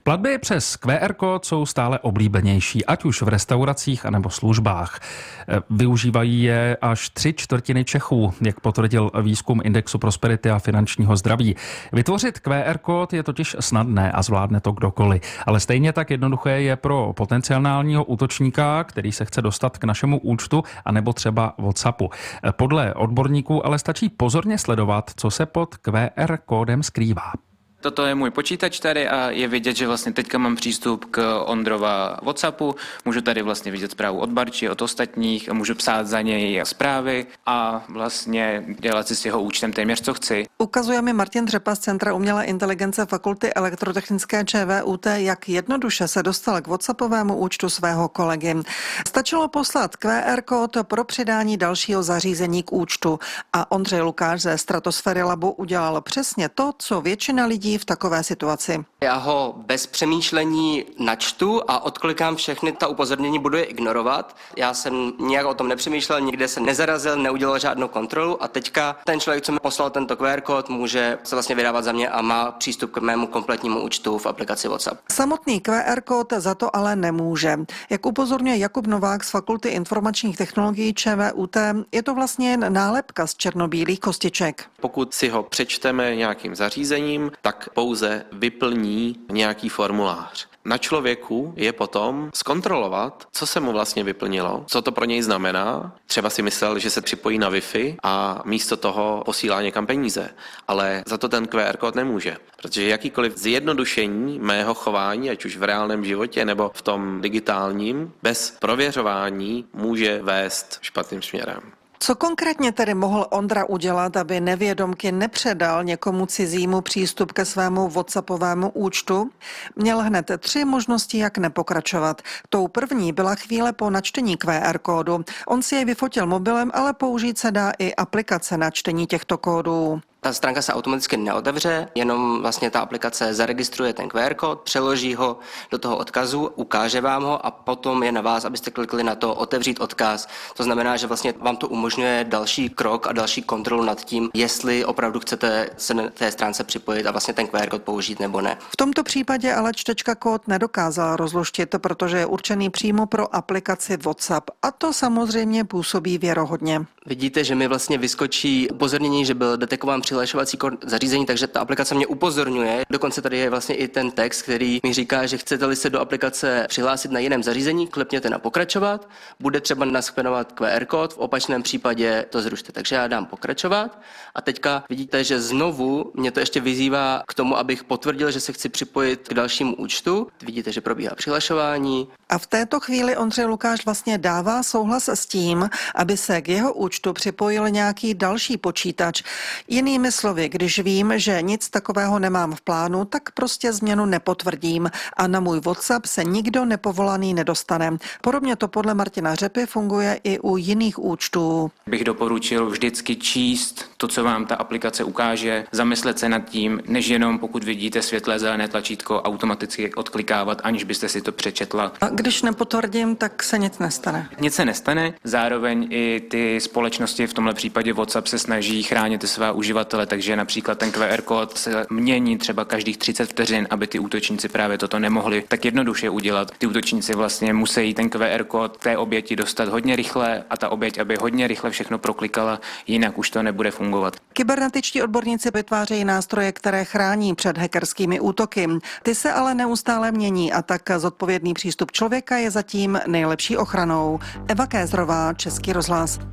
Platby přes QR kód jsou stále oblíbenější, ať už v restauracích anebo službách. Využívají je až 3/4 Čechů, jak potvrdil výzkum Indexu prosperity a finančního zdraví. Vytvořit QR kód je totiž snadné a zvládne to kdokoliv. Ale stejně tak jednoduché je pro potenciálního útočníka, který se chce dostat k našemu účtu, anebo třeba WhatsAppu. Podle odborníků ale stačí pozorně sledovat, co se pod QR kódem skrývá. Toto je můj počítač tady a je vidět, že vlastně teďka mám přístup k Ondrova WhatsAppu. Můžu tady vlastně vidět zprávu od Barči, od ostatních, můžu psát za něj zprávy a vlastně dělat si s jeho účtem téměř co chci. Ukazuje mi Martin Řepa z Centra umělé inteligence Fakulty elektrotechnické ČVUT, jak jednoduše se dostal k WhatsAppovému účtu svého kolegy. Stačilo poslat QR kód pro přidání dalšího zařízení k účtu a Ondřej Lukáš ze Stratosféry Labu udělal přesně to, co většina lidí v takové situaci. Já ho bez přemýšlení načtu a odklikám všechny ta upozornění, budu je ignorovat. Já jsem nějak o tom nepřemýšlel, nikde se nezarazil, neudělal žádnou kontrolu a teďka ten člověk, co mi poslal tento QR kód, může se vlastně vydávat za mě a má přístup k mému kompletnímu účtu v aplikaci WhatsApp. Samotný QR kód za to ale nemůže. Jak upozorňuje Jakub Novák z Fakulty informačních technologií ČVUT, je to vlastně jen nálepka z černobílých kostiček. Pokud si ho přečteme nějakým zařízením, tak pouze vyplní nějaký formulář. Na člověku je potom zkontrolovat, co se mu vlastně vyplnilo, co to pro něj znamená. Třeba si myslel, že se připojí na Wi-Fi a místo toho posílá někam peníze. Ale za to ten QR kód nemůže, protože jakýkoliv zjednodušení mého chování, ať už v reálném životě nebo v tom digitálním, bez prověřování může vést špatným směrem. Co konkrétně tedy mohl Ondra udělat, aby nevědomky nepředal někomu cizímu přístup ke svému WhatsAppovému účtu? Měl hned 3 možnosti, jak nepokračovat. Tou první byla chvíle po načtení QR kódu. On si jej vyfotil mobilem, ale použít se dá i aplikace na čtení těchto kódů. Ta stránka se automaticky neotevře, jenom vlastně ta aplikace zaregistruje ten QR kód, přeloží ho do toho odkazu, ukáže vám ho a potom je na vás, abyste klikli na to otevřít odkaz. To znamená, že vlastně vám to umožňuje další krok a další kontrolu nad tím, jestli opravdu chcete se na té stránce připojit a vlastně ten QR kód použít nebo ne. V tomto případě ale čtečka kód nedokázala rozluštit, protože je určený přímo pro aplikaci WhatsApp a to samozřejmě působí věrohodně. Vidíte, že mi vlastně vyskočí upozornění, že byl detekován přihlašovací kód zařízení, takže ta aplikace mě upozorňuje. Dokonce tady je vlastně i ten text, který mi říká, že chcete-li se do aplikace přihlásit na jiném zařízení, klepněte na pokračovat, bude třeba naskenovat QR kód, v opačném případě to zrušte. Takže já dám pokračovat a teďka vidíte, že znovu mě to ještě vyzývá k tomu, abych potvrdil, že se chci připojit k dalšímu účtu. Vidíte, že probíhá přihlašování. A v této chvíli Ondřej Lukáš vlastně dává souhlas s tím, aby se k jeho účtu připojil nějaký další počítač. Jinými slovy, když vím, že nic takového nemám v plánu, tak prostě změnu nepotvrdím a na můj WhatsApp se nikdo nepovolaný nedostane. Podobně to podle Martina Řepy funguje i u jiných účtů. Bych doporučil vždycky číst to, co vám ta aplikace ukáže, zamyslet se nad tím, než jenom pokud vidíte světlé zelené tlačítko, automaticky odklikávat, aniž byste si to přečetla. A když nepotvrdím, tak se nic nestane. Nic se nestane, zároveň i ty společnosti, v tomhle případě WhatsApp, se snaží chránit svá uživatele, takže například ten QR kód se mění třeba každých 30 vteřin, aby ty útočníci právě toto nemohli tak jednoduše udělat. Ty útočníci vlastně musí ten QR kód té oběti dostat hodně rychle a ta oběť, aby hodně rychle všechno proklikala, jinak už to nebude fungovat. Kybernetičtí odborníci vytvářejí nástroje, které chrání před hackerskými útoky. Ty se ale neustále mění a tak zodpovědný přístup člověka je zatím nejlepší ochranou. Eva Kézrová, Český rozhlas.